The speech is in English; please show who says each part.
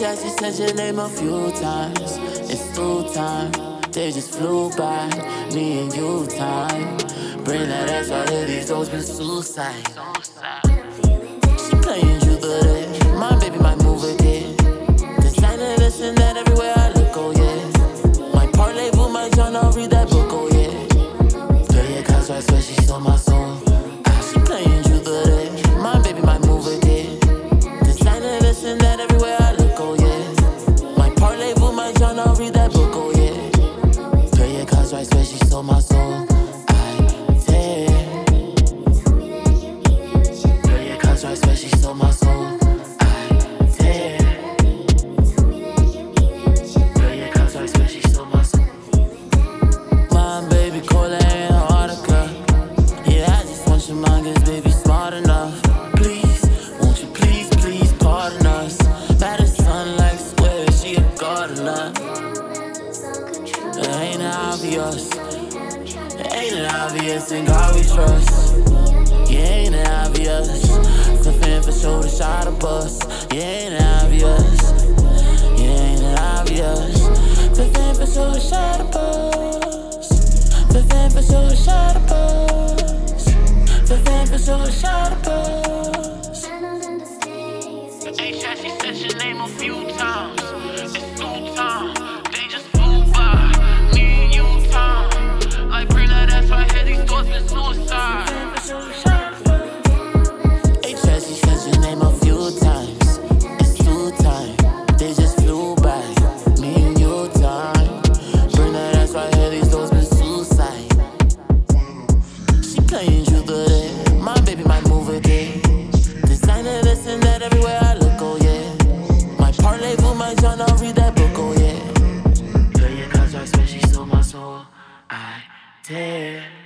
Speaker 1: She said your name a few times. It's through time. They just flew by. Me and you time. Bring that ass right here. These doors been suicide. She playing you good. My baby might move again. Designer this and that everywhere I look. Oh yeah. My parlay with my John. I'll read that book. Oh yeah. Play your cards right, swear she stole my soul. She playing you good. My baby might move again. Designer this and that everywhere I look. Oh yeah. My parlay with my John. I'll read that book. Oh yeah. Play your cards right, swear she stole my soul. I swear she stole my soul. I dare. Girl, your cause I swear she stole my soul. My baby cola and Antarctica. Yeah, I just want your mind, cause baby smart enough. Please, won't you please pardon us. Better son like square, she a gardener. Ain't it obvious? Ain't it obvious? In God we trust. Yeah, ain't it obvious? Cliffin' for shoulder shot a bus. Yeah, ain't it obvious? Yeah, ain't it obvious? Cliffin' for shoulder shot a bus. Cliffin' for shoulder shot a bus. Cliffin' for shoulder shot a bus. H.S. she said your name a few times. It's through time. They just flew by. Me and you time. Like bring that ass right here. These doors been suicide. Your name a few times. It's through time. They just flew by. Me and you time. Bring that ass right here. These doors been suicide. She playing you good. My baby might move again. Designer this and that everywhere I look. Oh yeah. My parlay with my John. I'll read that book. Oh yeah. Girl, your cause I swear she stole my soul. I dare.